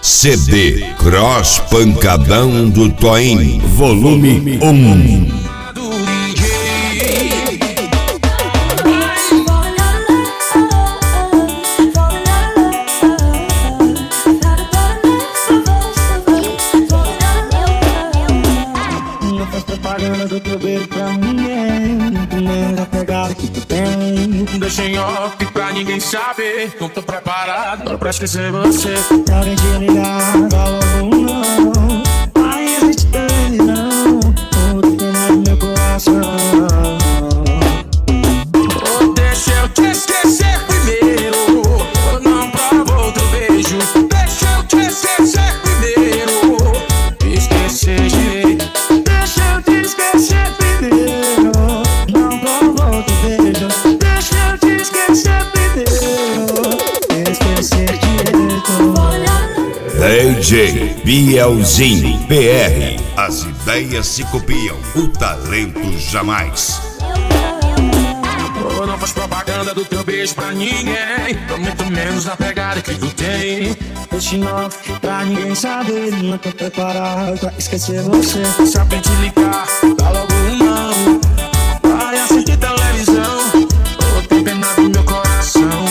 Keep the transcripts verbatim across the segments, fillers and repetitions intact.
C D Cross Pancadão do Toim, volume um. Não faz propaganda do teu beijo pra ninguém, nem da pegada que tu tem. Deixa em off pra ninguém saber. Não tô preparado pra esquecer você. Se alguém te ligar, fala logo não. Aí a gente tem não, tudo tem no meu coração. Oh, deixa eu te esquecer primeiro. Eu não provo outro beijo. Deixa eu te esquecer primeiro. Esquecer direito. Deixa eu te esquecer primeiro. Não provo outro beijo. Deixa eu te esquecer primeiro. Esquecer direito. D J Bielzinho P R. As ideias se copiam, o talento jamais. Oh, não faz propaganda do teu beijo pra ninguém. Muito menos na pegada que tu tem. Deixa em off pra ninguém saber. Não tô preparado pra esquecer você. Se alguém te ligar, dá logo um não. Vai assistir televisão. Oh, tem pena do meu coração.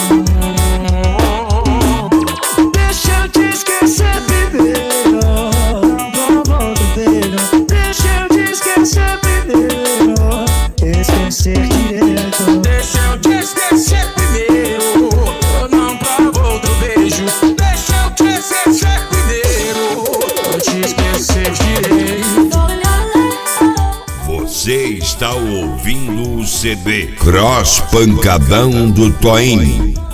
Deixa eu te esquecer primeiro. Não provo outro beijo. Deixa eu te esquecer primeiro. Esquecer direito. Deixa eu te esquecer primeiro. Eu não provo outro beijo. Deixa eu te esquecer primeiro. Eu te esquecer direito. Você está ouvindo o C D Cross Pancadão do Toim.